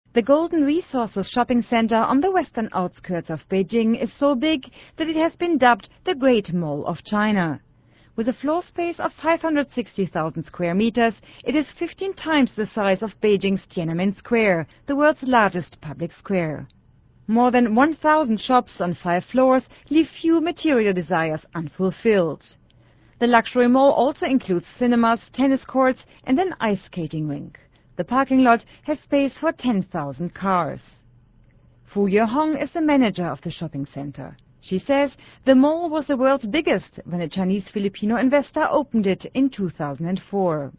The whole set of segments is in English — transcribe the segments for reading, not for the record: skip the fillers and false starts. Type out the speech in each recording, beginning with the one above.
The Golden Resources shopping center on the western outskirts of Beijing is so big that it has been dubbed the Great Mall of China. With a floor space of 560,000 square meters, it is 15 times the size of Beijing's Tiananmen Square, the world's largest public square. More than 1,000 shops on 5 floors leave few material desires unfulfilled. The luxury mall also includes cinemas, tennis courts and an ice skating rink. The parking lot has space for 10,000 cars. Fu Yehong is the manager of the shopping center. She says the mall was the world's biggest when a Chinese-Filipino investor opened it in 2004.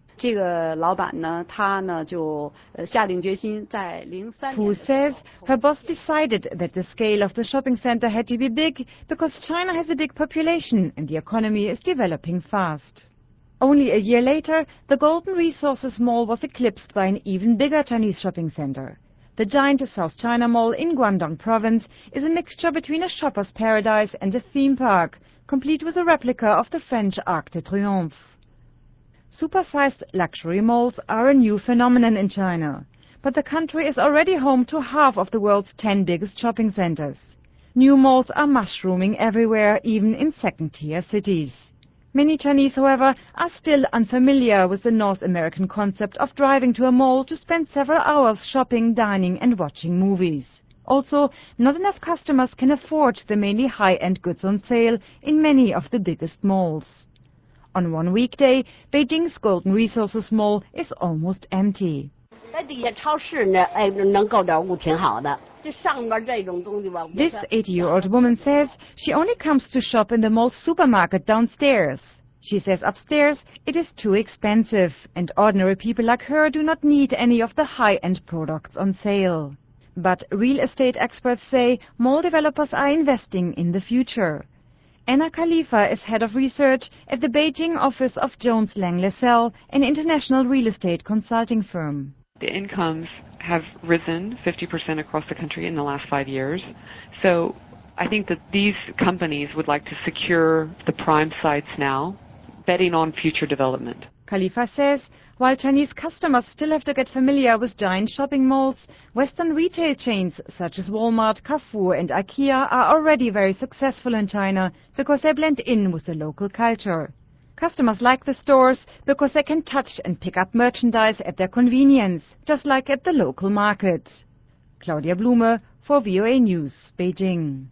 Fu says her boss decided that the scale of the shopping center had to be big because China has a big population and the economy is developing fast. Only a year later, the Golden Resources Mall was eclipsed by an even bigger Chinese shopping center. The giant South China Mall in Guangdong Province is a mixture between a shopper's paradise and a theme park, complete with a replica of the French Arc de Triomphe. Supersized luxury malls are a new phenomenon in China, but the country is already home to half of the world's 10 biggest shopping centers. New malls are mushrooming everywhere, even in second-tier cities. Many Chinese, however, are still unfamiliar with the North American concept of driving to a mall to spend several hours shopping, dining and watching movies. Also, not enough customers can afford the mainly high-end goods on sale in many of the biggest malls. On one weekday, Beijing's Golden Resources Mall is almost empty. This 80-year-old woman says she only comes to shop in the mall's supermarket downstairs. She says upstairs it is too expensive and ordinary people like her do not need any of the high-end products on sale. But real estate experts say mall developers are investing in the future. Anna Khalifa is head of research at the Beijing office of Jones Lang LaSalle, an international real estate consulting firm. The incomes have risen 50% across the country in the last 5 years. So I think that these companies would like to secure the prime sites now, betting on future development. Khalifa says while Chinese customers still have to get familiar with giant shopping malls, Western retail chains such as Walmart, Carrefour and IKEA are already very successful in China because they blend in with the local culture. Customers like the stores because they can touch and pick up merchandise at their convenience, just like at the local market. Claudia Blume for VOA News, Beijing.